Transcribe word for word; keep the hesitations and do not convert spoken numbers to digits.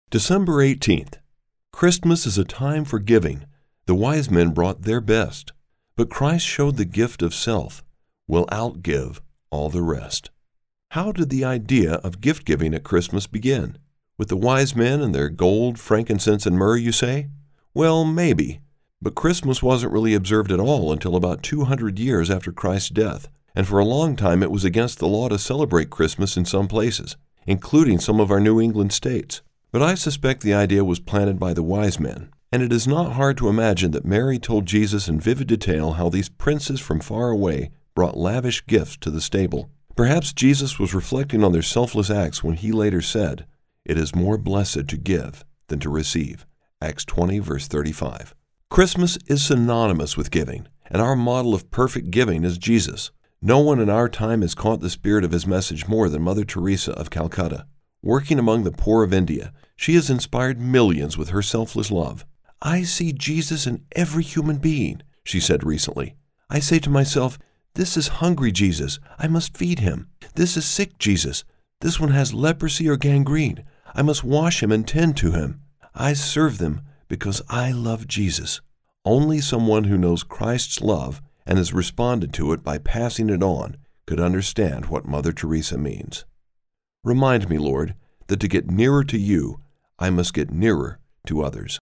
December eighteenth. Christmas is a time for giving. The wise men brought their best, but Christ showed the gift of self will outgive all the rest. How did the idea of gift-giving at Christmas begin? With the wise men and their gold, frankincense, and myrrh, you say? Well, maybe, but Christmas wasn't really observed at all until about two hundred years after Christ's death, and for a long time it was against the law to celebrate Christmas in some places, including some of our New England states. But I suspect the idea was planted by the wise men, and it is not hard to imagine that Mary told Jesus in vivid detail how these princes from far away brought lavish gifts to the stable. Perhaps Jesus was reflecting on their selfless acts when he later said, "It is more blessed to give than to receive." Acts twenty, verse thirty-five. Christmas is synonymous with giving, and our model of perfect giving is Jesus. No one in our time has caught the spirit of his message more than Mother Teresa of Calcutta. Working among the poor of India, she has inspired millions with her selfless love. "I see Jesus in every human being," she said recently. "I say to myself, this is hungry Jesus, I must feed him. This is sick Jesus, this one has leprosy or gangrene, I must wash him and tend to him. I serve them because I love Jesus." Only someone who knows Christ's love and has responded to it by passing it on could understand what Mother Teresa means. Remind me, Lord, that to get nearer to you, I must get nearer to others.